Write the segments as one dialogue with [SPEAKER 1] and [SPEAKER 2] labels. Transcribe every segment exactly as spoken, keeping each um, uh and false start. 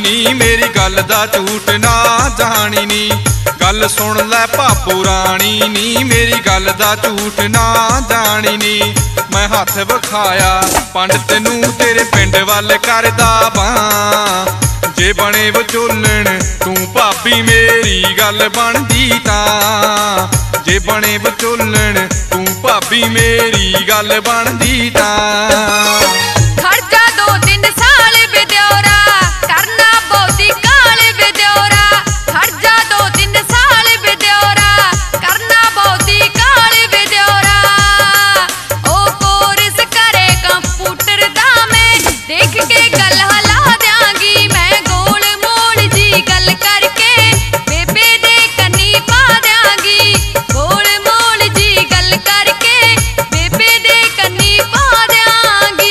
[SPEAKER 1] नी, मेरी गल दा झूठ ना जानी नी। गल सुन लै भापो रानी नी, मेरी गल दा झूठ ना जानी नी। मैं हथ विखाया पंडित नूं तेरे पिंड वल करदा बां, जे बने विचोलण तू भाभी मेरी गल बनदी तां, जे बने विचोलण तू भाभी मेरी गल बनदी तां।
[SPEAKER 2] खर्चा दो तीन साल विद्योरा करना बहुती काल विद्योरा, खर्चा दो तीन साल विद्योरा करना बहुती काल विद्योरा। ओ कोर्स करे कंप्यूटर दा मैं देख के गल हला देंगी, मैं गोल मोल जी गल करके बेबे दे कन्नी पा देंगी, गोल मोल जी गल करके बेबे दे कन्नी पा देंगी।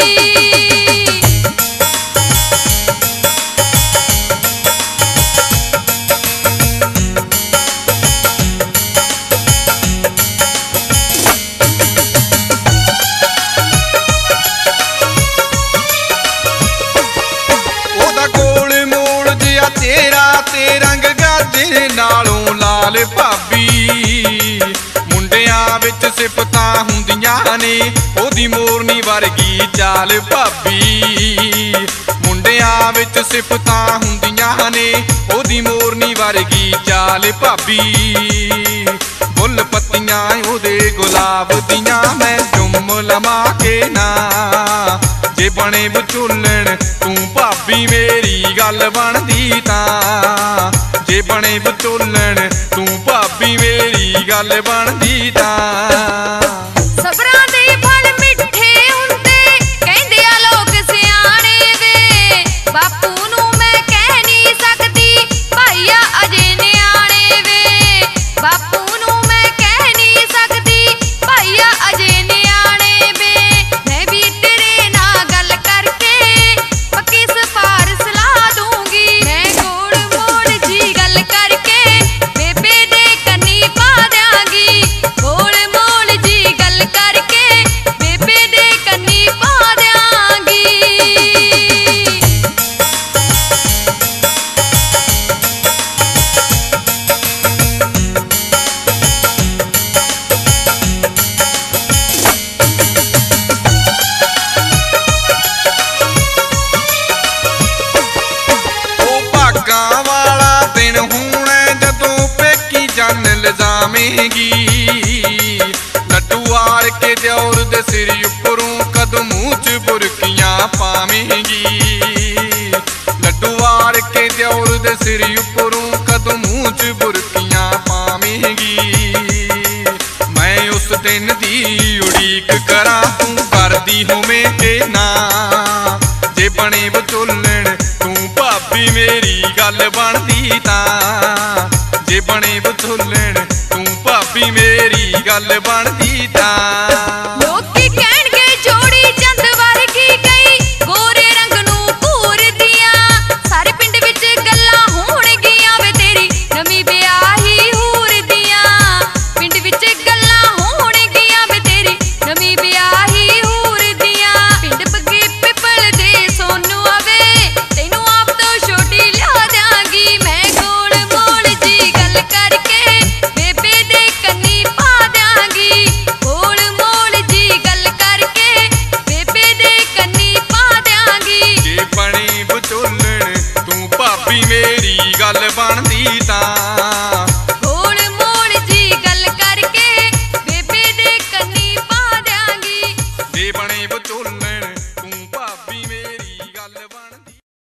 [SPEAKER 1] तेरा ते रंग गाजर नालों लाल भाभी, मुंडियां विच सिफतां हुंदियां ने ओदी मोरनी वर्गी चाल भाभी, मुंडियां विच सिफतां हुंदियां ने ओदी मोरनी वर्गी चाल भाभी। फुल पत्तियां ओदे गुलाब दियां मैं चुम लमा के ना, जे बने विचोलण तू भाभी मेरी गल बनदी तां, जे बने विचोलण तू भाभी मेरी गल बनदी तां।
[SPEAKER 2] सबरां दे फल मिठे हुंदे कहंदे आ लोक सियाणे वे, बापू नूं मैं कह नहीं सकदी भाईया अजे न्याणे वे, बापू नूं मैं कह नहीं सकदी भाईया अजे न्याणे वे। मैं भी तेरे नाल गल करके पक्की सिफारिश ला दूंगी, मैं गोल मोल जी गल करके बेबे दे कन्नी पा देंगी, गोल मोल जी गल करके बेबे दे कन्नी पा देंगी।
[SPEAKER 1] भागां वाला दिन होना जदों पेकी जन लजावेंगी, लड्डू आर के दौर दे सिर उपरों कदों मूँह च बुरकियां पावेंगी, लड्डू आर के दौर दे सिर उपरों कदों मूँह च बुरकियां पावेंगी। मैं उस दिन दी उड़ीक करा तू करदी होवें के ना, जे बने विचोलण तू भाभी मेरी गल बनदी तां, जे बने विचोलण तू भाभी मेरी गल बन